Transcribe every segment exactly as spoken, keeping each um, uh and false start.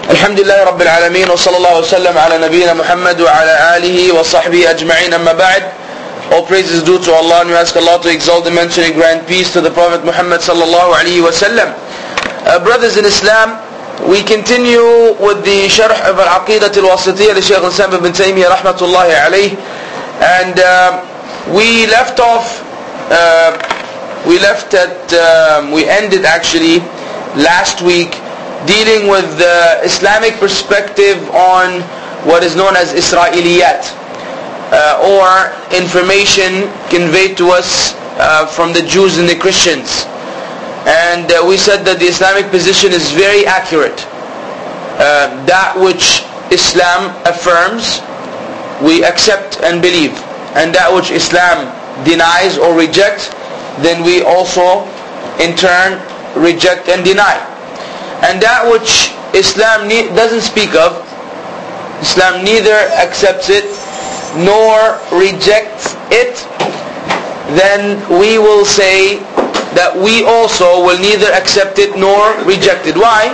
الحمد لله رب العالمين وصلى الله وسلم على نبينا محمد وعلى آله وصحبه أجمعين أما بعد. All praise is due to Allah, and we ask Allah to exalt the mention and grant peace to the Prophet Muhammad sallallahu alaihi wasallam. Uh, brothers in Islam, we continue with the sharh of Al-Aqidat Al-Wasitiyya li Shaykh Al-Islam ibn Taymiyyah rahmatullahi alayh, and uh, we left off uh, we left at um, we ended actually last week dealing with the Islamic perspective on what is known as Israeliyat, uh, or information conveyed to us uh, from the Jews and the Christians. And uh, we said that the Islamic position is very accurate. Uh, that which Islam affirms, we accept and believe. And that which Islam denies or rejects, then we also in turn reject and deny. And that which Islam ne- doesn't speak of, Islam neither accepts it nor rejects it, then we will say that we also will neither accept it nor reject it. Why?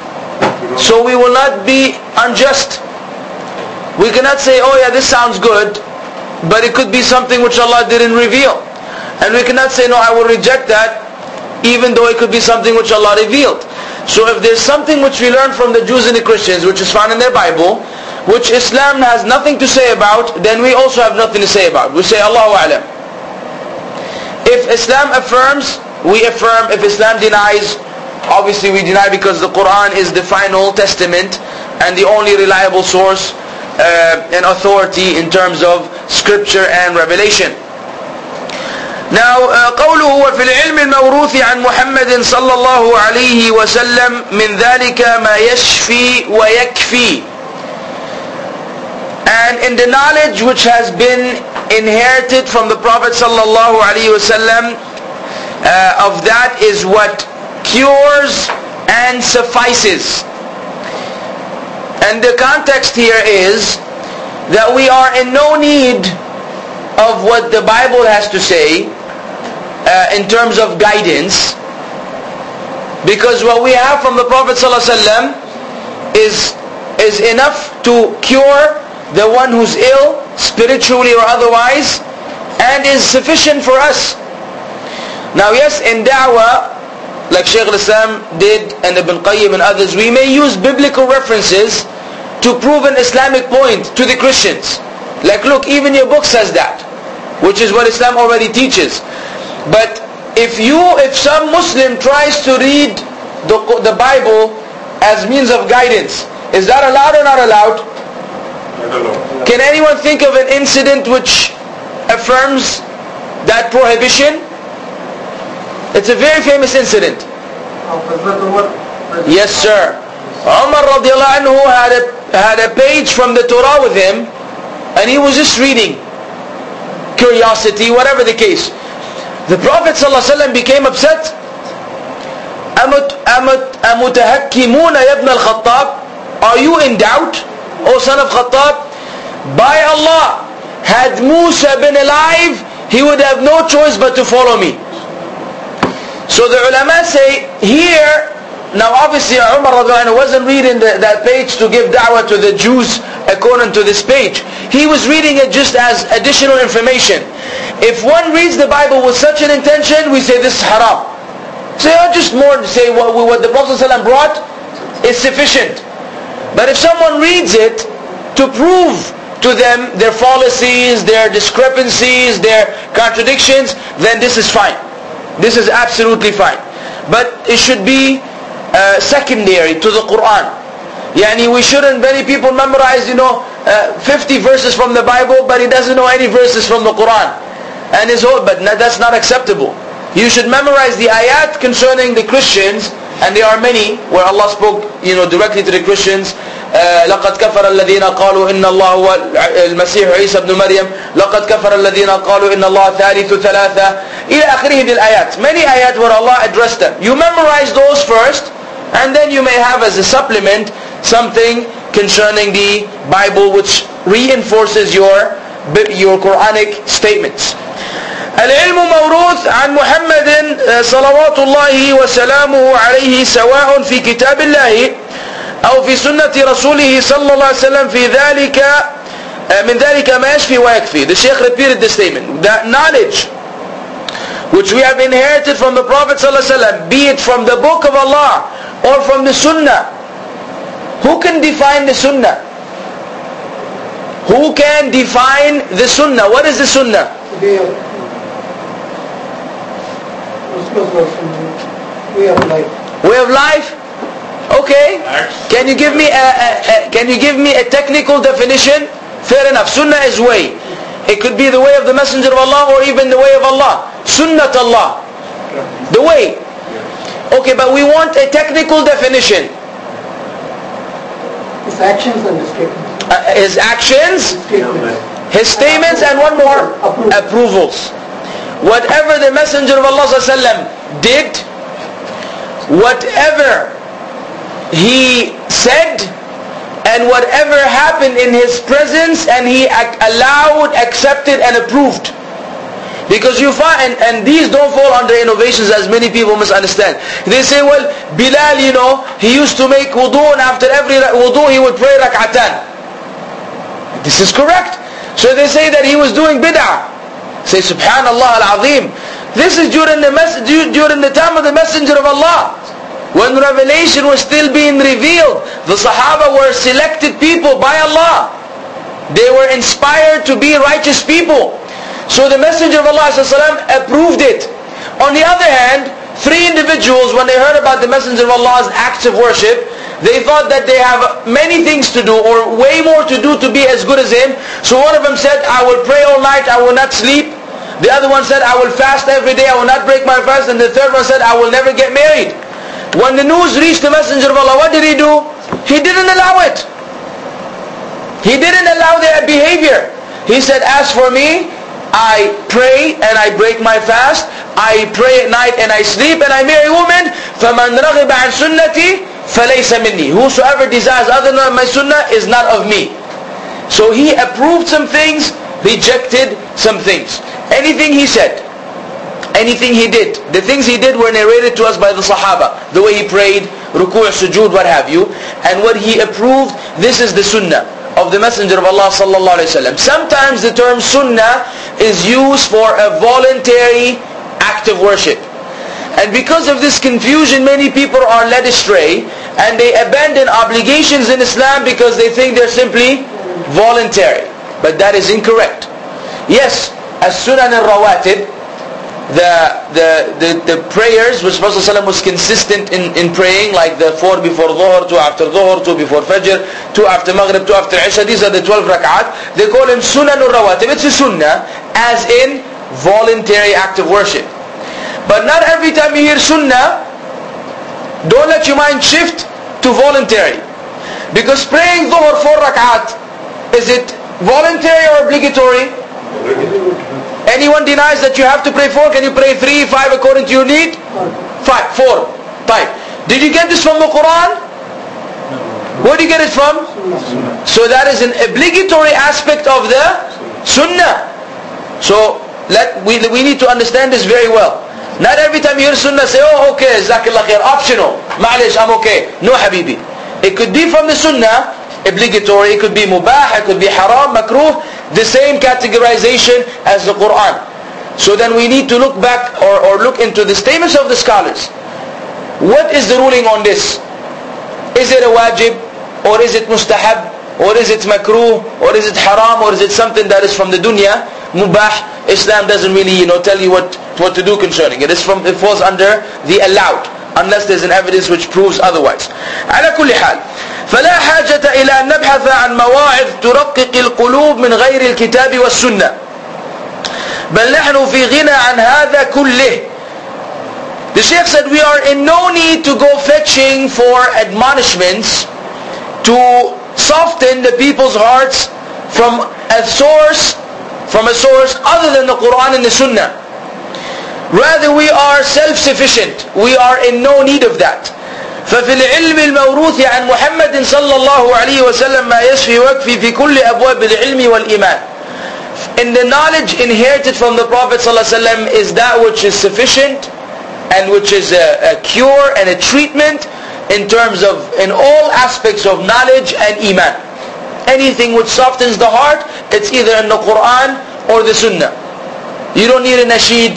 So we will not be unjust. We cannot say, oh yeah, this sounds good, but it could be something which Allah didn't reveal. And we cannot say, no, I will reject that, even though it could be something which Allah revealed. So if there's something which we learn from the Jews and the Christians, which is found in their Bible, which Islam has nothing to say about, then we also have nothing to say about. We say, Allahu A'lam. If Islam affirms, we affirm. If Islam denies, obviously we deny, because the Quran is the final testament and the only reliable source uh, and authority in terms of scripture and revelation. Now, قوله وفي العلم الموروث عن محمد صلى الله عليه وسلم من ذلك ما يشفي ويكفي. And in the knowledge which has been inherited from the Prophet صلى الله عليه وسلم, uh, of that is what cures and suffices. And the context here is that we are in no need of what the Bible has to say Uh, in terms of guidance, because what we have from the Prophet ﷺ is is enough to cure the one who's ill, spiritually or otherwise, and is sufficient for us. Now yes, in da'wah, like Shaykh al-Islam did and Ibn Qayyim and others, we may use biblical references to prove an Islamic point to the Christians. Like, look, even your book says that, which is what Islam already teaches. But if you, if some Muslim tries to read the, the Bible as means of guidance, is that allowed or not allowed? Can anyone think of an incident which affirms that prohibition? It's a very famous incident. Yes, sir. Umar radiallahu anhu had a, had a page from the Torah with him, and he was just reading. Curiosity, whatever the case. The Prophet ﷺ became upset. أَمُتَهَكِّمُونَ يَبْنَ الْخَطَّابِ, are you in doubt, O son of Khattab? By Allah, had Musa been alive, he would have no choice but to follow me. So the ulama say here, now obviously Umar wasn't reading the, that page to give da'wah to the Jews according to this page. He was reading it just as additional information. If one reads the Bible with such an intention, we say this is haram. So just more to say what, what the Prophet ﷺ brought is sufficient. But if someone reads it to prove to them their fallacies, their discrepancies, their contradictions, then this is fine. This is absolutely fine. But it should be uh, secondary to the Quran. Yani we shouldn't, many people memorize, you know, uh, fifty verses from the Bible, but he doesn't know any verses from the Quran. And his whole, but that's not acceptable. You should memorize the ayat concerning the Christians, and there are many where Allah spoke, you know, directly to the Christians. لقد كفر الذين قالوا إن الله هو المسيح عيسى ابن مريم لقد كفر الذين قالوا إن الله ثالث ثلاثة إلى آخره من الآيات. Many ayat where Allah addressed them. You memorize those first, and then you may have as a supplement something concerning the Bible which reinforces your your Quranic statements. العلم موروث عن محمد صلوات الله وسلامه عليه سواء في كتاب الله أو في سنة رسوله صلى الله عليه وسلم في ذلك من ذلك ما يشفي ويكفي. The Shaykh repeated the statement. That knowledge which we have inherited from the Prophet صلى الله عليه وسلم, be it from the book of Allah or from the Sunnah. Who can define the Sunnah? Who can define the Sunnah? What is the Sunnah? Way of life. Way of life? Okay. Can you give me a, a, a can you give me a technical definition? Fair enough. Sunnah is way. It could be the way of the Messenger of Allah or even the way of Allah. Sunnat Allah. The way. Okay, but we want a technical definition. His actions and his statements. Uh, his actions, Statements. his statements, and one more, Approval. approvals. Whatever the Messenger of Allah ﷺ did, whatever he said, and whatever happened in his presence, and he ac- allowed, accepted and approved. Because you find, and, and these don't fall under innovations as many people misunderstand. They say, well, Bilal, you know, he used to make wudu, and after every wudu he would pray rak'atan. This is correct. So they say that he was doing bid'ah. Say, Subhanallah al-Azim. This is during the, mes- during the time of the Messenger of Allah, when revelation was still being revealed. The Sahaba were selected people by Allah. They were inspired to be righteous people. So the Messenger of Allah ﷺ approved it. On the other hand, three individuals, when they heard about the Messenger of Allah's acts of worship, they thought that they have many things to do, or way more to do to be as good as him. So one of them said, I will pray all night, I will not sleep. The other one said, I will fast every day, I will not break my fast. And the third one said, I will never get married. When the news reached the Messenger of Allah, what did he do? He didn't allow it. He didn't allow their behavior. He said, as for me, I pray and I break my fast. I pray at night and I sleep and I marry women. فَمَنْ رَغِبَ عَنْ سُنَّتِي فَلَيْسَ مِنِّي. Whosoever desires other than my sunnah is not of me. So he approved some things, rejected some things. Anything he said, anything he did, the things he did were narrated to us by the Sahaba. The way he prayed, ruku', sujood, what have you. And what he approved, this is the sunnah of the Messenger of Allah sallallahu alaihi wasallam. Sometimes the term sunnah is used for a voluntary act of worship. And because of this confusion, many people are led astray and they abandon obligations in Islam because they think they're simply voluntary. But that is incorrect. Yes, as-sunan al-rawatib, The, the, the, the prayers which Prophet ﷺ was consistent in, in praying, like the four before Dhuhr, two after Dhuhr, two before Fajr, two after Maghrib, two after Isha, these are the twelve rak'at. They call them Sunan al-Rawatib. It's a sunnah, as in voluntary act of worship. But not every time you hear sunnah, don't let your mind shift to voluntary. Because praying Dhuhr four rak'at, is it voluntary or obligatory? Anyone denies that you have to pray four? Can you pray three, five according to your need? Five, four. Five. Did you get this from the Quran? Where do you get it from? So that is an obligatory aspect of the Sunnah. So let we we need to understand this very well. Not every time you hear Sunnah say, oh okay, Jazakallah khair, optional. Ma'alish, I'm okay. No habibi. It could be from the Sunnah, obligatory. It could be mubah, it could be haram, makruh. The same categorization as the Quran. So then we need to look back or, or look into the statements of the scholars. What is the ruling on this? Is it a wajib? Or is it mustahab? Or is it makruh? Or is it haram? Or is it something that is from the dunya? Mubah. Islam doesn't really, you know, tell you what, what to do concerning it. It's from, it falls under the allowed, unless there's an evidence which proves otherwise. على كل حال فلا حاجة إلى أن نبحث عن مواعظ ترقق القلوب من غير الكتاب والسنة بل نحن في غنى عن هذا كله. The Shaykh said we are in no need to go fetching for admonishments to soften the people's hearts from a source from a source other than the Quran and the Sunnah. Rather we are self-sufficient. We are in no need of that. ففي العلم الموروث عن محمد صلى الله عليه وسلم ما يشفي ويكفي في كل أبواب العلم والإيمان. In the knowledge inherited from the Prophet صلى الله عليه وسلم is that which is sufficient and which is a, a cure and a treatment in terms of, in all aspects of knowledge and iman. Anything which softens the heart, it's either in the Quran or the Sunnah. You don't need a nasheed.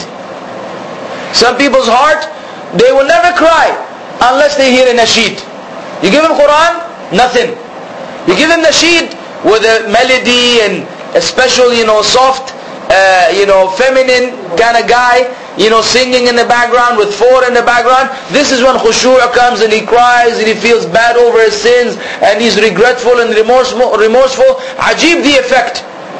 Some people's heart, they will never cry unless they hear a nasheed. You give them Quran, nothing. You give them nasheed with a melody and a special, you know, soft, uh, you know, feminine kind of guy, you know, singing in the background with four in the background. This is when khushu' comes and he cries and he feels bad over his sins and he's regretful and remorseful. remorseful. Ajib the effect.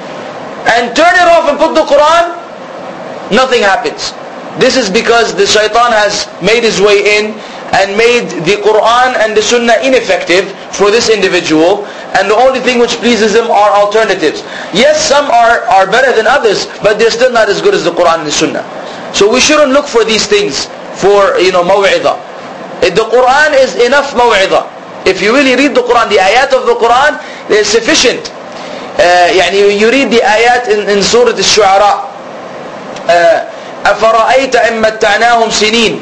And turn it off and put the Quran, nothing happens. This is because the shaitan has made his way in and made the Quran and the Sunnah ineffective for this individual, and the only thing which pleases him are alternatives. Yes, some are, are better than others, but they're still not as good as the Quran and the Sunnah. So we shouldn't look for these things for, you know, maw'idah. The Quran is enough maw'idah. If you really read the Quran, the ayat of the Quran, they're sufficient. Uh, يعني you read the ayat in, in Surah Al-Shu'ara. Uh, أفرأيت إن متعناهم سنين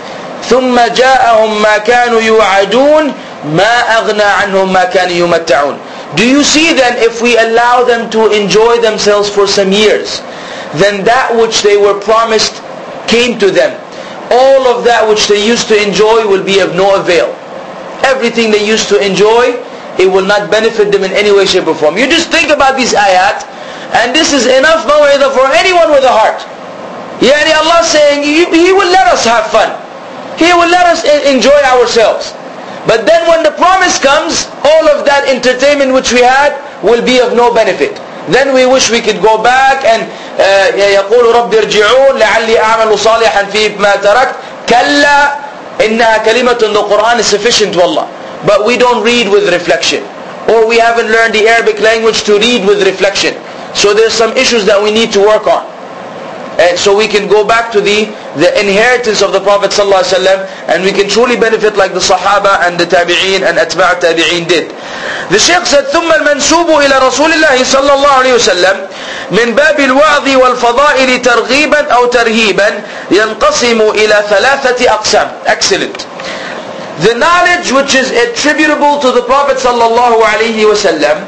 ثم جاءهم ما كانوا يوعدون ما أغنى عنهم ما كانوا يمتعون. Do you see then, if we allow them to enjoy themselves for some years, then that which they were promised came to them. All of that which they used to enjoy will be of no avail. Everything they used to enjoy, it will not benefit them in any way, shape or form. You just think about these ayat, and this is enough maw'idah for anyone with a heart. Yani Allah saying, he, he will let us have fun. He will let us enjoy ourselves. But then when the promise comes, all of that entertainment which we had will be of no benefit. Then we wish we could go back and يقول رب ارجعون لعلي أعمل صالحا فيما تركت كلا إنها كلمة. The Quran is sufficient, wallah. But we don't read with reflection. Or we haven't learned the Arabic language to read with reflection. So there's some issues that we need to work on. And so we can go back to the, the inheritance of the Prophet ﷺ, and we can truly benefit like the Sahaba and the Tabi'een and Atba' Tabi'een did. The Shaykh said, ثُمَّ الْمَنْسُوبُ إِلَى رَسُولِ اللَّهِ صَلَّى اللَّهُ عَلَيْهِ وسلم مِنْ بَابِ الْوَعْظِ وَالْفَضَائِلِ تَرْغِيبًا أَوْ تَرْهِيبًا يَنْقَسِمُ إِلَى ثَلَاثَةِ أَقْسَامٍ. Excellent. The knowledge which is attributable to the Prophet sallallahu alaihi wasallam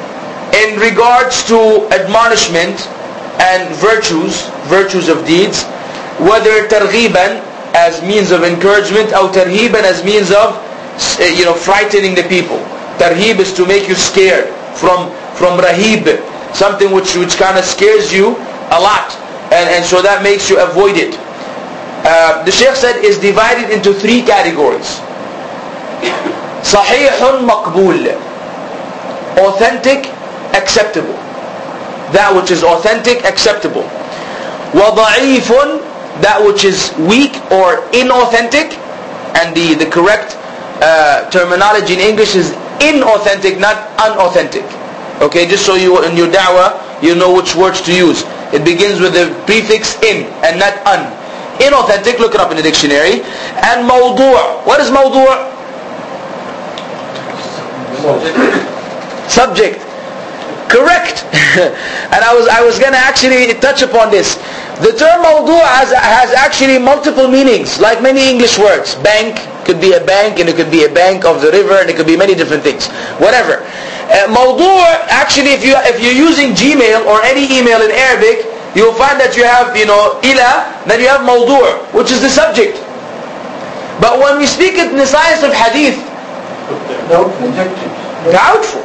in regards to admonishment and virtues, virtues of deeds, whether targhiban as means of encouragement, or tarhiban as means of, you know, frightening the people. Tarhib is to make you scared from from rahib, something which which kind of scares you a lot, and and so that makes you avoid it. Uh, the Shaykh said is divided into three categories. Sahihun maqbool, authentic, acceptable. That which is authentic, acceptable. Wada'ifun, that which is weak or inauthentic, and the, the correct uh, terminology in English is inauthentic, not unauthentic. Okay, just so you in your da'wah, you know which words to use. It begins with the prefix in and not un. Inauthentic, look it up in the dictionary. And mawdu'. What is mawdu'? Subject. Correct. And I was I was going to actually touch upon this. The term mawdu' has, has actually multiple meanings, like many English words. Bank could be a bank, and it could be a bank of the river, and it could be many different things. Whatever. Uh, mawdu' actually, if you if you're using Gmail or any email in Arabic, you will find that you have, you know, ila, then you have mawdu', which is the subject. But when we speak in the science of hadith, doubtful.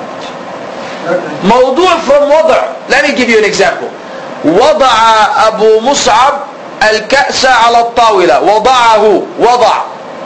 موضوع from وضع. Let me give you an example. وضع أبو مصعب الكأس على الطاولة. وضعه. وضع.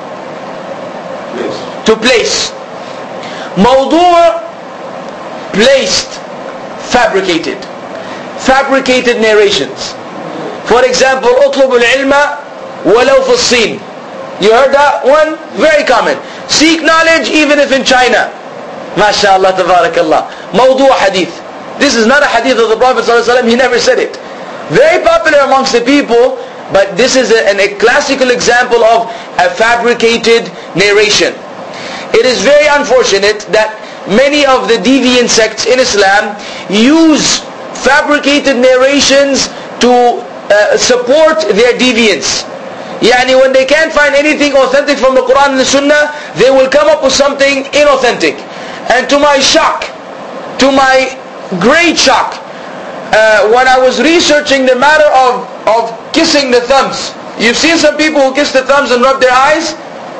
To place. موضوع, placed, fabricated. Fabricated narrations. For example, اطلب العلم ولو في الصين. You heard that one? Very common. Seek knowledge even if in China. MashaAllah, tabarakallah. Mawdu' hadith. This is not a hadith of the Prophet ﷺ. He never said it. Very popular amongst the people, but this is a, a classical example of a fabricated narration. It is very unfortunate that many of the deviant sects in Islam use fabricated narrations to uh, support their deviance. Yani when they can't find anything authentic from the Quran and the Sunnah, they will come up with something inauthentic. And to my shock, to my great shock, uh, when I was researching the matter of, of kissing the thumbs, you've seen some people who kiss the thumbs and rub their eyes?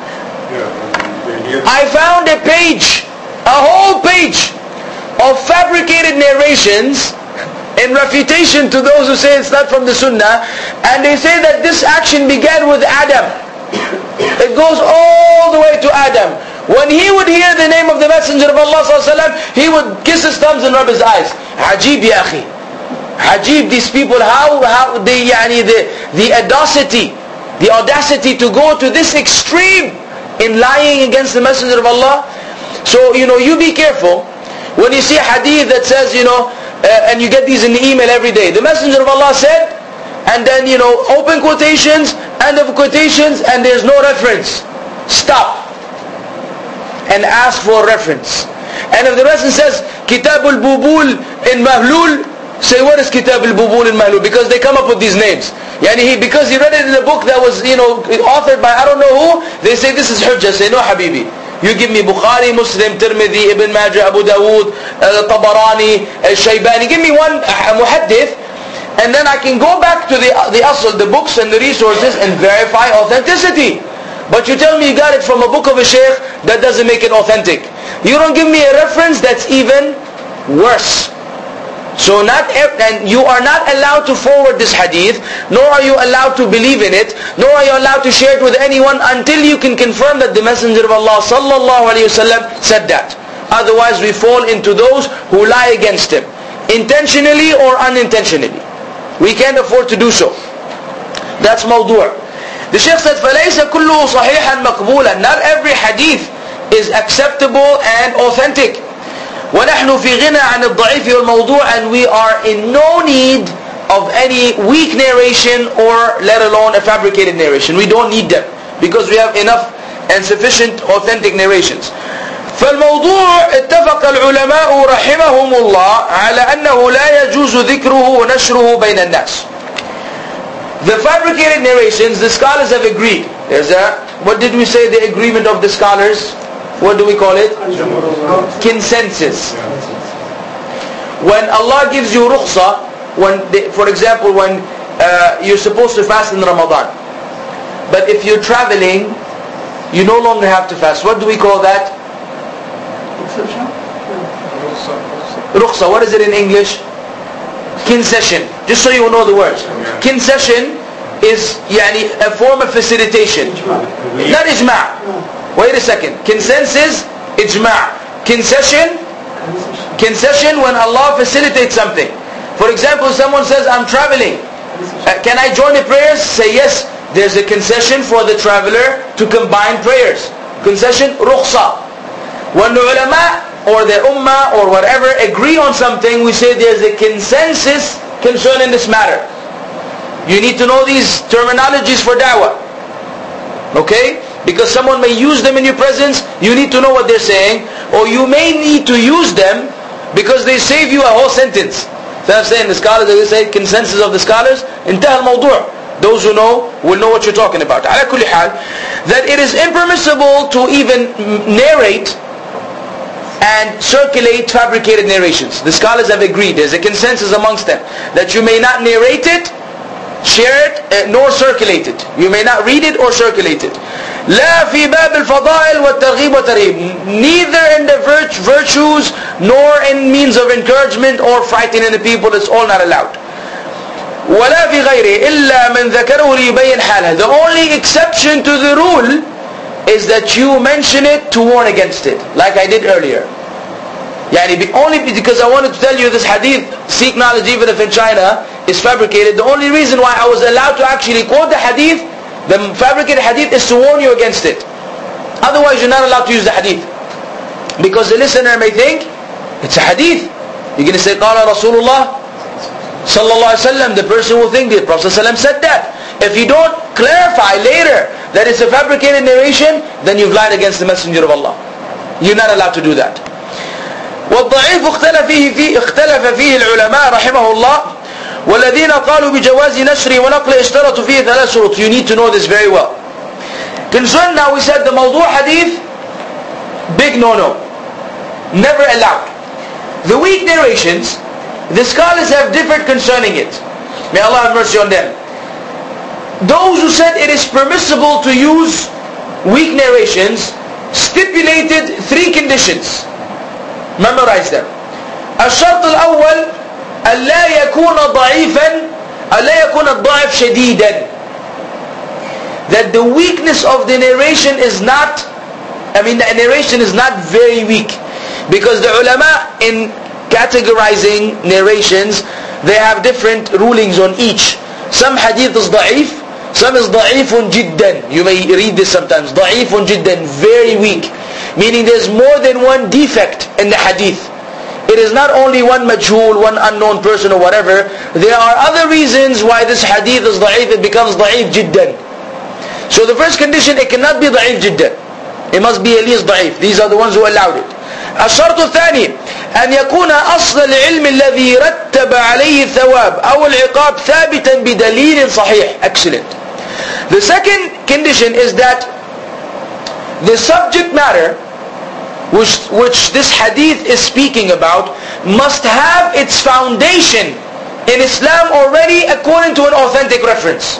Yeah. I found a page, a whole page of fabricated narrations in refutation to those who say it's not from the Sunnah, and they say that this action began with Adam. It goes all the way to Adam. When he would hear the name of the Messenger of Allah sallallahu alaihi wasallam, he would kiss his thumbs and rub his eyes. Ajib ya akhi. Ajib, these people, how how they yani the the audacity, the audacity to go to this extreme in lying against the Messenger of Allah. So you know, you be careful when you see a hadith that says, you know, uh, and you get these in the email every day. The Messenger of Allah said, and then you know, open quotations, end of quotations, and there's no reference. Stop and ask for a reference. And if the person says Kitab al-Bubul in Mahlul, say what is Kitab al-Bubul in Mahlul? Because they come up with these names. Yani he, because he read it in a book that was, you know, authored by I don't know who, they say this is Hujjah. Say no, Habibi. You give me Bukhari, Muslim, Tirmidhi, Ibn Majah, Abu Dawood, uh, Tabarani, uh, Shaybani. Give me one uh, muhaddith, and then I can go back to the the asl, the books and the resources, and verify authenticity. But you tell me you got it from a book of a sheikh, that doesn't make it authentic. You don't give me a reference, that's even worse. So not and you are not allowed to forward this hadith, nor are you allowed to believe in it, nor are you allowed to share it with anyone until you can confirm that the Messenger of Allah sallallahu alaihi wasallam said that. Otherwise we fall into those who lie against him, intentionally or unintentionally. We can't afford to do so. That's mawdu'. The Shaykh said, فَلَيْسَ كُلُّهُ صَحِيحًا مَقْبُولًا. Not every hadith is acceptable and authentic. وَنَحْنُ فِي غِنَى عَنِ الضَّعِيفِ وَالْمَوْضُوعِ. And we are in no need of any weak narration, or let alone a fabricated narration. We don't need them, because we have enough and sufficient authentic narrations. فالموضوع اتفق العلماء رحمهم الله على أنه لا يجوز ذكره ونشره بين الناس. The fabricated narrations, the scholars have agreed. There's a, what did we say the agreement of the scholars? What do we call it? Consensus. When Allah gives you rukhsa, when they, for example, when uh, you're supposed to fast in Ramadan, but if you're traveling, you no longer have to fast. What do we call that? Rukhsa. What is it in English? Concession. Just so you know the words. Concession is yani, a form of facilitation. Not ijma'. Wait a second. Consensus, ijma'. Concession, concession when Allah facilitates something. For example, someone says, I'm traveling. Uh, can I join the prayers? Say yes. There's a concession for the traveler to combine prayers. Concession, rukhsa. When the ulama or the ummah or whatever agree on something, we say there's a consensus concerning this matter. You need to know these terminologies for da'wah. Okay? Because someone may use them in your presence, you need to know what they're saying, or you may need to use them because they save you a whole sentence. So I'm saying the scholars, they say consensus of the scholars, انتهى الموضوع. Those who know will know what you're talking about. على كل حال, that it is impermissible to even narrate and circulate fabricated narrations. The scholars have agreed, there's a consensus amongst them, that you may not narrate it, share it, uh, nor circulate it. You may not read it or circulate it. لا في باب الفضائل والترغيب والترهيب. Neither in the virt- virtues nor in means of encouragement or frightening the people. It's all not allowed. ولا في غيره إلا من ذكره ليبين حاله. The only exception to the rule is that you mention it to warn against it, like I did earlier. Yani only because I wanted to tell you this hadith, seek knowledge even if in China, is fabricated. The only reason why I was allowed to actually quote the hadith, the fabricated hadith, is to warn you against it. Otherwise you're not allowed to use the hadith. Because the listener may think, it's a hadith. You're going to say, قال رسول الله صلى الله عليه وسلم. The person will think the Prophet ﷺ said that. If you don't clarify later that it's a fabricated narration, then you've lied against the Messenger of Allah. You're not allowed to do that. والضعيف اختلف فيه, فيه اختلف فيه العلماء رحمه الله وَالَّذِينَ قَالُوا بِجَوَازِ نَشْرِ وَنَقْلِ اشْتَرَطُوا فِيهِ ثَلَاث شُرُوطٍ. You need to know this very well. Concern now, we said the mawdu' hadith, big no-no. Never allowed. The weak narrations, the scholars have differed concerning it. May Allah have mercy on them. Those who said it is permissible to use weak narrations stipulated three conditions. Memorize them. الشرط الأول ألا يكون ضعيفا ألا يكون الضعف شديدا. That the weakness of the narration is not, I mean the narration is not very weak. Because the ulama in categorizing narrations, they have different rulings on each. Some hadith is da'if, some is da'ifun jiddan. You may read this sometimes. Da'ifun jiddan, very weak. Meaning there's more than one defect in the hadith. It is not only one majhul, one unknown person or whatever. There are other reasons why this hadith is da'if, it becomes da'if jiddan. So the first condition, it cannot be da'if jiddan. It must be at least da'if. These are the ones who allowed it. الشرط الثاني أن يكون أصل العلم الذي رتب عليه الثواب أو العقاب ثابتا بدليل صحيح. Excellent. The second condition is that the subject matter which, which this hadith is speaking about must have its foundation in Islam already according to an authentic reference.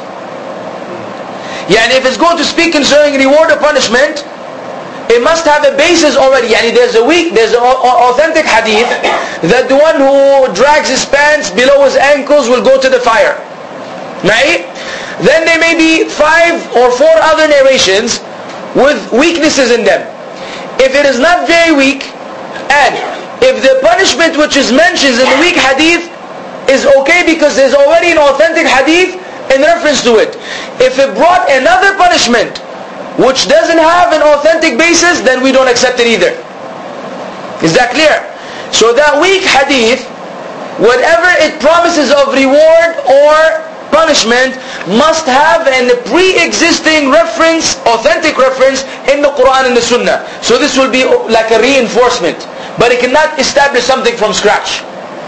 Yani if it's going to speak concerning reward or punishment, it must have a basis already. Yani there's a weak, there's an authentic hadith that the one who drags his pants below his ankles will go to the fire. Right? Then there may be five or four other narrations with weaknesses in them. If it is not very weak, and if the punishment which is mentioned in the weak hadith is okay because there's already an authentic hadith in reference to it. If it brought another punishment which doesn't have an authentic basis, then we don't accept it either. Is that clear? So that weak hadith, whatever it promises of reward or punishment, must have a pre-existing reference, authentic reference in the Quran and the Sunnah. So this will be like a reinforcement. But it cannot establish something from scratch.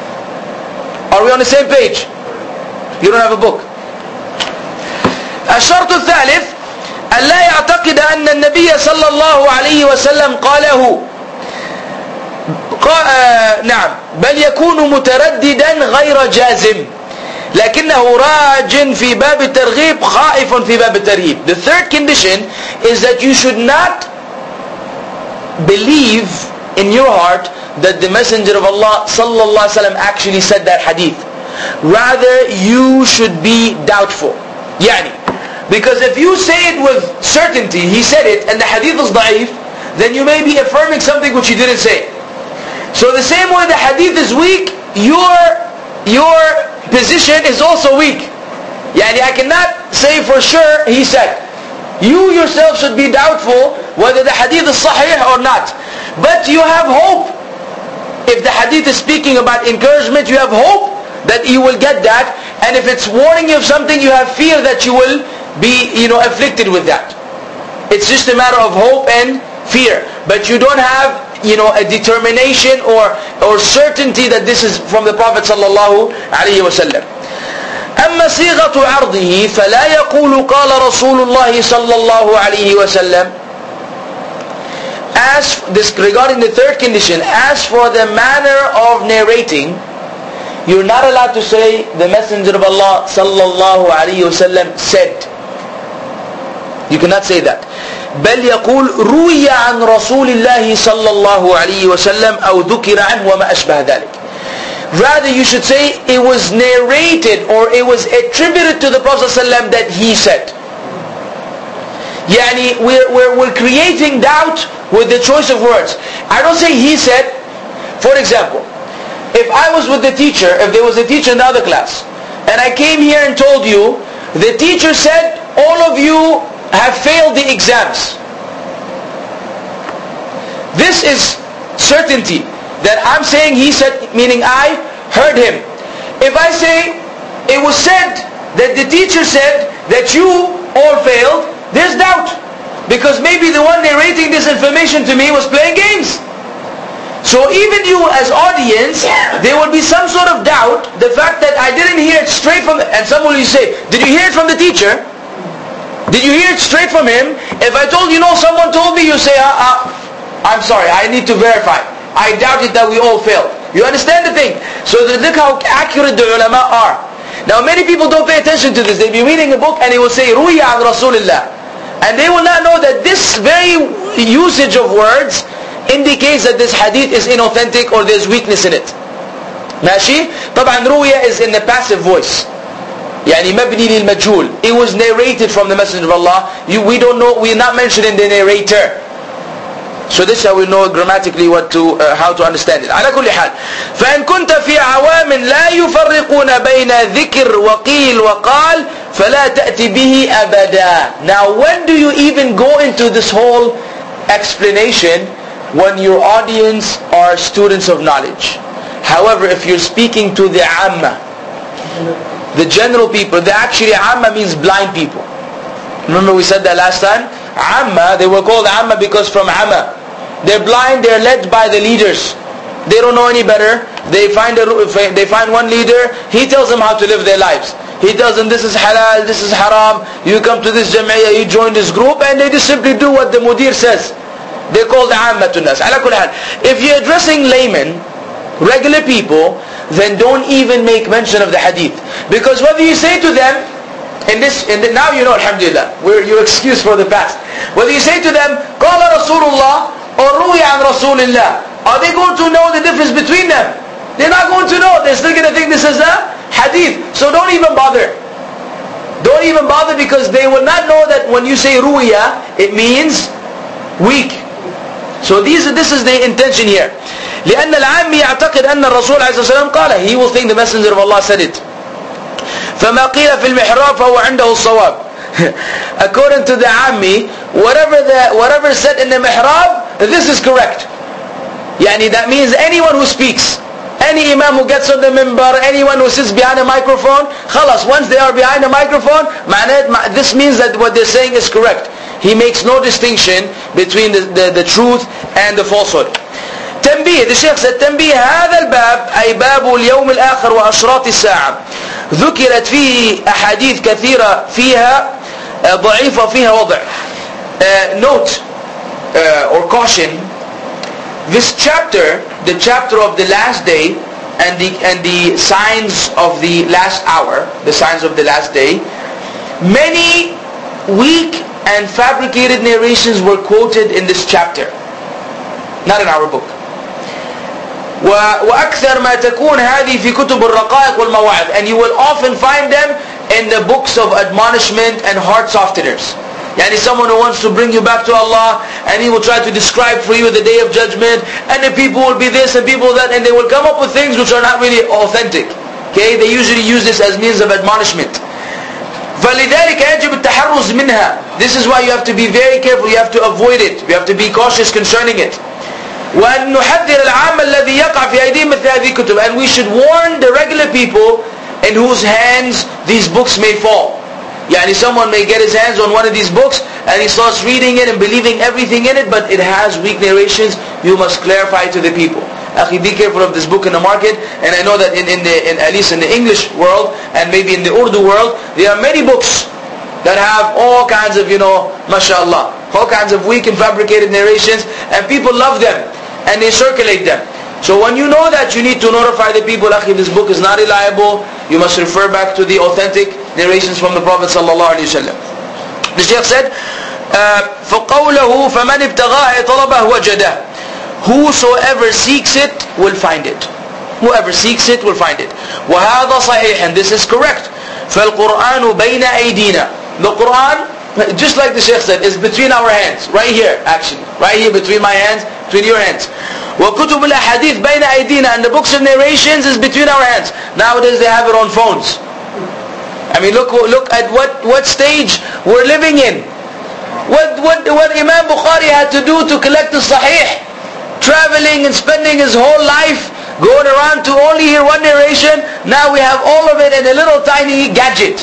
Are we on the same page? You don't have a book. الشرط الثالث ألا يعتقد أن النبي صلى الله عليه وسلم قاله نعم بل يكون مترددا غير جازم لكنه راج في باب الترغيب خائف في باب الترهيب. The third condition is that you should not believe in your heart that the Messenger of Allah sallallahu alaihi wasallam actually said that hadith. Rather, you should be doubtful. يعني, because if you say it with certainty, he said it, and the hadith is da'if, then you may be affirming something which he didn't say. So the same way the hadith is weak, your your position is also weak. Yani I cannot say for sure he said. You yourself should be doubtful whether the hadith is sahih or not. But you have hope. If the hadith is speaking about encouragement, you have hope that you will get that. And if it's warning you of something, you have fear that you will be, you know, afflicted with that. It's just a matter of hope and fear. But you don't have, you know, a determination or or certainty that this is from the Prophet sallallahu alaihi wasallam. أما صيغة عرضه فلا يقول قال رسول الله صلى الله عليه وسلم. As this regarding the third condition, as for the manner of narrating, you're not allowed to say the Messenger of Allah sallallahu alaihi wasallam said. You cannot say that. بل يقول روي عن رسول الله صلى الله عليه وسلم أو ذكر عنه وما أشبه ذلك. Rather you should say it was narrated or it was attributed to the Prophet ﷺ that he said. Yani we're, we're, we're creating doubt with the choice of words. I don't say he said. For example, if I was with the teacher, if there was a teacher in the other class, and I came here and told you, the teacher said all of you have failed the exams. This is certainty. That I'm saying he said, meaning I heard him. If I say it was said that the teacher said that you all failed, there's doubt. Because maybe the one narrating this information to me was playing games. So even you as audience, there will be some sort of doubt, the fact that I didn't hear it straight from, the, and someone will say, did you hear it from the teacher? Did you hear it straight from him? If I told you, no, someone told me, you say, uh, uh, I'm sorry, I need to verify. I doubt it that we all failed. You understand the thing? So look how accurate the ulama are. Now many people don't pay attention to this. They'll be reading a book and they will say, Ruya an Rasulillah. And they will not know that this very usage of words indicates that this hadith is inauthentic or there's weakness in it. ماشي؟ طبعا رؤيا is in the passive voice. يعني مبني للمجهول. It was narrated from the Messenger of Allah. You, we don't know, we're not mentioning the narrator. So this I will know grammatically what to, uh, how to understand it. على كل حال. فإن كنت في عوام لا يفرقون بين ذكر وقيل وقال فلا تأتي به أبدا. Now when do you even go into this whole explanation? When your audience are students of knowledge. However, if you're speaking to the amma, the general people, the actually amma means blind people. Remember we said that last time? Amma, they were called amma because from amma. They're blind, they're led by the leaders. They don't know any better. They find a, they find one leader, he tells them how to live their lives. He tells them this is halal, this is haram. You come to this jam'iyah, you join this group, and they just simply do what the mudir says. They're called ammatun nas. Ala kulli hal. If you're addressing laymen, regular people, then don't even make mention of the hadith. Because whether you say to them, in this, in the, now you know, alhamdulillah, we're, you're excused for the past. Whether you say to them, Qala Rasulullah or Ruya an Rasulillah, are they going to know the difference between them? They're not going to know. They're still going to think this is a hadith. So don't even bother. Don't even bother because they will not know that when you say Ruya, it means weak. So these, this is the intention here. لأن العام يعتقد أن الرسول عليه الصلاة والسلام قال. He will think the Messenger of Allah said it. فما قيل في المحراب فهو عنده الصواب. According to the Ammi, whatever the whatever is said in the mihrab, this is correct. Yani that means anyone who speaks, any imam who gets on the minbar, anyone who sits behind a microphone, خلاص, once they are behind a microphone, this means that what they're saying is correct. He makes no distinction between the, the, the truth and the falsehood. تنبيه, the Shaykh said, تنبيه هذا الباب أي باب اليوم الآخر وأشراط الساعة ذكرت فيه أحاديث كثيرة فيها ضعيفة فيها وضع. uh, note uh, or caution, this chapter, the chapter of the last day and the, and the signs of the last hour, the signs of the last day, many weak and fabricated narrations were quoted in this chapter, not in our book. وأكثر ما تكون هذه في كتب الرقائق والمواعظ, and you will often find them in the books of admonishment and heart softeners. Yani someone who wants to bring you back to Allah, and he will try to describe for you the day of judgment, and the people will be this and people that, and they will come up with things which are not really authentic. Okay, they usually use this as means of admonishment. فلذلك يجب التحرز منها. This is why you have to be very careful, you have to avoid it, you have to be cautious concerning it. وأن نحذر العام الذي يقع في أيديهم مثل هذه الكتب, and we should warn the regular people in whose hands these books may fall. Yani someone may get his hands on one of these books and he starts reading it and believing everything in it, but it has weak narrations. You must clarify to the people. Akhi, be careful of this book in the market. And I know that in, in the in, at least in the English world and maybe in the Urdu world, there are many books that have all kinds of, you know, mashallah, all kinds of weak and fabricated narrations, and people love them and they circulate them. So when you know that, you need to notify the people, akhi, this book is not reliable. You must refer back to the authentic narrations from the Prophet sallallahu alaihi wasallam. The Shaykh said, فَقَوْلَهُ فَمَنِ ابْتَغَاءَ طَلَبَهُ وَجَدَهُ. Whosoever seeks it will find it. Whoever seeks it will find it. وَهَذا صحيح, and this is correct. فَالْقُرْآنُ بَيْنَ أَيْدِينَ. The Quran, just like the Shaykh said, is between our hands. Right here, actually. Right here between my hands, between your hands. وَكُتُبُ الْأَحَادِيث بَيْنَ أَيْدِينَ. And the books of narrations is between our hands. Nowadays they have it on phones. I mean, look look at what, what stage we're living in. What, what, what Imam Bukhari had to do to collect the Sahih. Traveling and spending his whole life going around to only hear one narration. Now we have all of it in a little tiny gadget.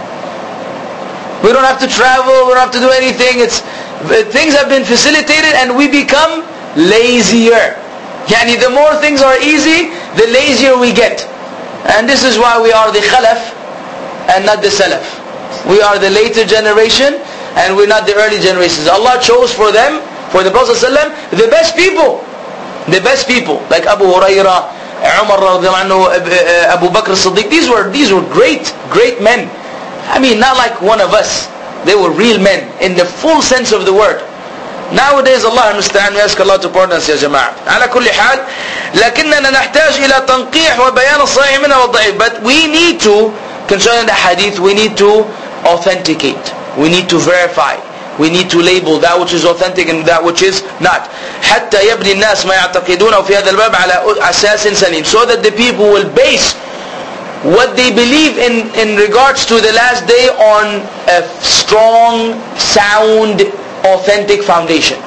We don't have to travel, we don't have to do anything. It's, things have been facilitated and we become lazier. Yani the more things are easy, the lazier we get. And this is why we are the Khalaf and not the Salaf. We are the later generation and we're not the early generations. Allah chose for them, for the Prophet ﷺ, the best people. The best people. Like Abu Hurairah, Umar radiallahu anhu, Abu Bakr as-Siddiq. These were, these were great, great men. I mean, not like one of us. They were real men in the full sense of the word. Nowadays, Allah المستعان, we ask Allah to pardon us يا جماعة. على كل حال, لكننا نحتاج إلى تنقيح وبيان الصحيح منها والضعيف. But we need to, concerning the hadith, we need to authenticate. We need to verify. We need to label that which is authentic and that which is not. حتى يبني الناس ما يعتقدونه في هذا الباب على أساس سليم. So that the people will base what they believe in in regards to the last day on a strong, sound, authentic foundation.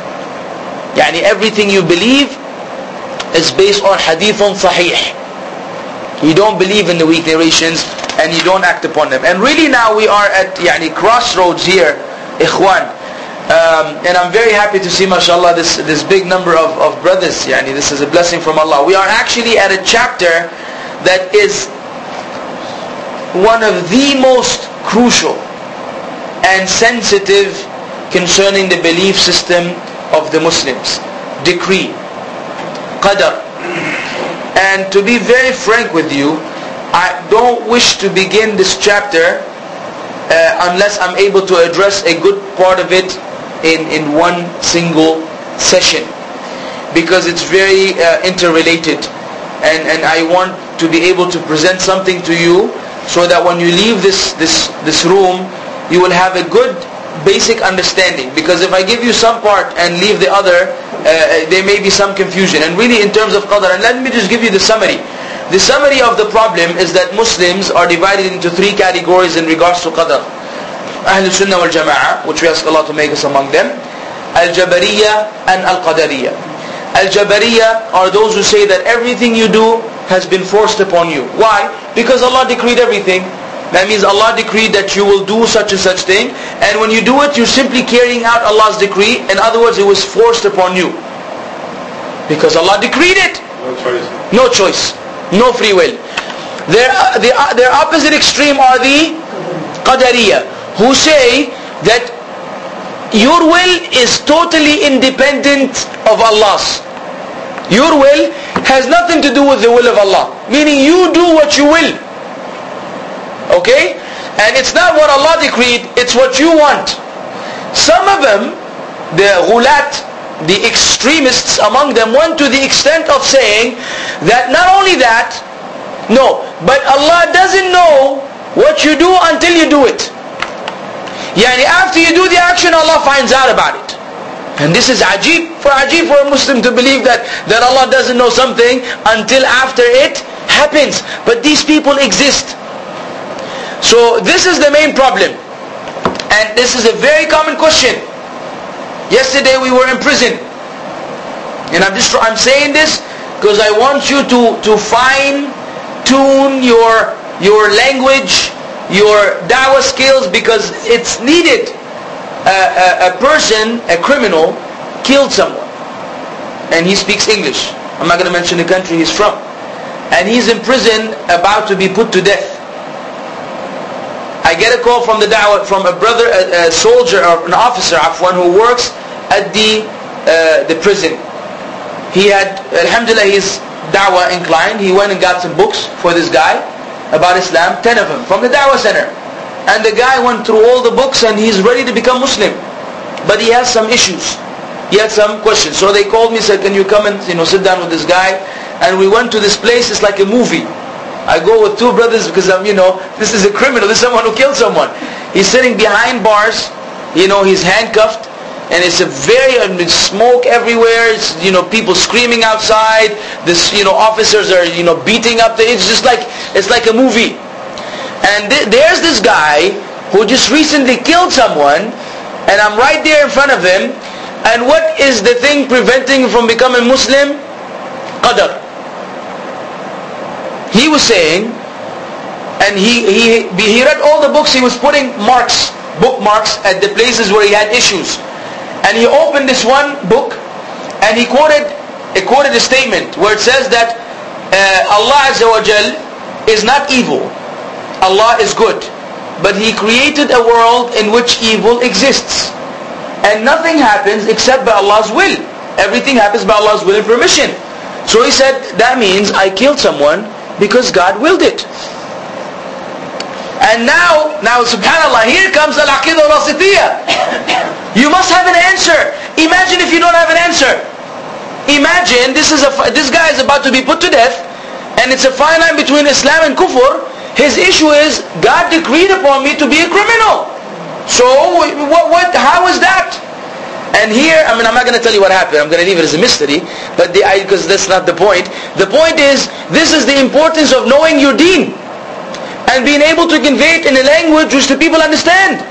Yani everything you believe is based on hadithun sahih. You don't believe in the weak narrations and you don't act upon them. And really now we are at yani crossroads here, ikhwan. Um, and I'm very happy to see, mashallah, this this big number of, of brothers. Yani this is a blessing from Allah. We are actually at a chapter that is one of the most crucial and sensitive concerning the belief system of the Muslims. Decree, qadar. And to be very frank with you, I don't wish to begin this chapter uh, unless I'm able to address a good part of it in, in one single session, because it's very uh, interrelated, and, and I want to be able to present something to you so that when you leave this, this, this room, you will have a good basic understanding. Because if I give you some part and leave the other, uh, there may be some confusion. And really in terms of qadar, and let me just give you the summary. The summary of the problem is that Muslims are divided into three categories in regards to qadar. Ahlul Sunnah wal Jama'ah, which we ask Allah to make us among them. Al-Jabariyah and Al-Qadariyah. Al-Jabariyah are those who say that everything you do has been forced upon you. Why? Because Allah decreed everything. That means Allah decreed that you will do such and such thing, and when you do it, you're simply carrying out Allah's decree. In other words, it was forced upon you. Because Allah decreed it. No choice. No choice. No free will. Their, their, their opposite extreme are the Qadariyah, who say that your will is totally independent of Allah's. Your will has nothing to do with the will of Allah. Meaning you do what you will. Okay? And it's not what Allah decreed, it's what you want. Some of them, the ghulat, the extremists among them, went to the extent of saying that not only that, no, but Allah doesn't know what you do until you do it. Yani after you do the action, Allah finds out about it. And this is ajib for ajib for a Muslim to believe that, that Allah doesn't know something until after it happens. But these people exist. So this is the main problem. And this is a very common question. Yesterday we were in prison. And I'm just I'm saying this because I want you to, to fine tune your, your language, your da'wah skills, because it's needed. A, a, a person, a criminal, killed someone. And he speaks English. I'm not going to mention the country he's from. And he's in prison about to be put to death. I get a call from the da'wah, from a brother, a, a soldier, or an officer, afwan, who works at the uh, the prison. He had, alhamdulillah, he's da'wah inclined. He went and got some books for this guy about Islam, ten of them, from the da'wah center. And the guy went through all the books and he's ready to become Muslim. But he has some issues. He had some questions. So they called me, said, can you come and you know sit down with this guy? And we went to this place, it's like a movie. I go with two brothers because I'm, you know, this is a criminal, this is someone who killed someone. He's sitting behind bars, you know, he's handcuffed, and it's a very, I mean, smoke everywhere, it's, you know, people screaming outside, this, you know, officers are, you know, beating up the, it's just like, it's like a movie. And th- there's this guy who just recently killed someone, and I'm right there in front of him, and what is the thing preventing him from becoming Muslim? Qadar. He was saying, and he, he, he read all the books, he was putting marks, bookmarks at the places where he had issues. And he opened this one book, and he quoted it quoted a statement where it says that uh, Allah Azza wa Jal is not evil. Allah is good. But He created a world in which evil exists. And nothing happens except by Allah's will. Everything happens by Allah's will and permission. So he said, that means I killed someone because God willed it. And now, now subhanAllah, here comes Al-Aqidah Al-Wasitiyah. You must have an answer. Imagine if you don't have an answer. Imagine this is a this guy is about to be put to death, and it's a fine line between Islam and Kufr. His issue is, God decreed upon me to be a criminal. So, what, what, how is that? And here, I mean, I'm not going to tell you what happened. I'm going to leave it as a mystery, but because that's not the point. The point is, this is the importance of knowing your deen and being able to convey it in a language which the people understand.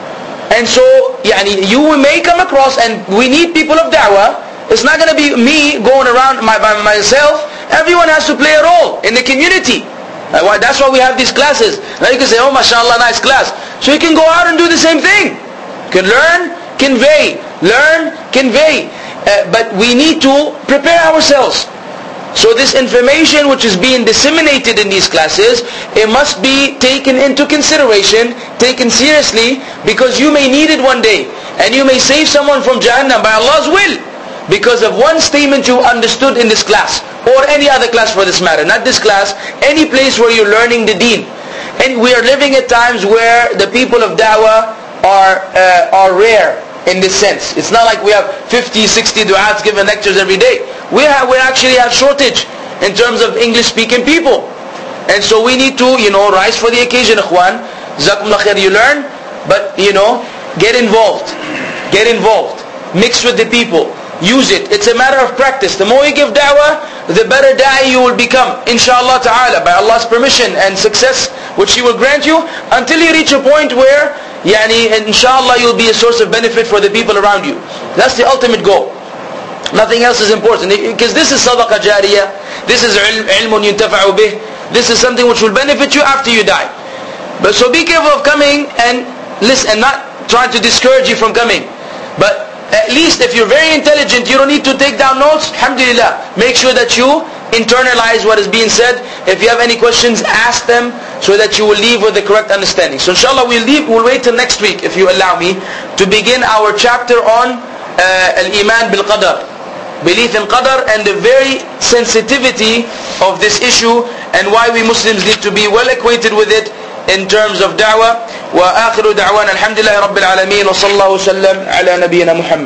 And so, yani, you may come across, and we need people of da'wah. It's not going to be me going around my, by myself. Everyone has to play a role in the community. That's why we have these classes. Now you can say, oh mashallah, nice class. So you can go out and do the same thing. You can learn, convey. Learn, convey. Uh, but we need to prepare ourselves. So this information which is being disseminated in these classes, it must be taken into consideration, taken seriously, because you may need it one day. And you may save someone from Jahannam by Allah's will, because of one statement you understood in this class, or any other class for this matter. Not this class, any place where you're learning the deen. And we are living at times where the people of da'wah are, uh, are rare in this sense. It's not like we have fifty, sixty du'ats giving lectures every day. We, have, we actually have shortage in terms of English-speaking people. And so we need to, you know, rise for the occasion, ikhwan. Jazakumullah khair, you learn, but, you know, get involved. Get involved. Mix with the people. Use it. It's a matter of practice. The more you give da'wah, the better da'i you will become. Inshallah ta'ala, by Allah's permission and success which He will grant you, until you reach a point where, yani, inshallah, you'll be a source of benefit for the people around you. That's the ultimate goal. Nothing else is important. Because this is sadaqah jariyah. This is ilmun yuntafa'u bih. This is something which will benefit you after you die. But so be careful of coming and listen, and not trying to discourage you from coming. But at least if you're very intelligent, you don't need to take down notes. Alhamdulillah. Make sure that you internalize what is being said. If you have any questions, ask them so that you will leave with the correct understanding. So inshallah we'll leave, we'll wait till next week, if you allow me, to begin our chapter on uh, Al-Iman bil-Qadar. Belief in Qadar, and the very sensitivity of this issue, and why we Muslims need to be well acquainted with it in terms of da'wah. وآخر دعوانا الحمد لله رب العالمين وصلى الله وسلم على نبينا محمد.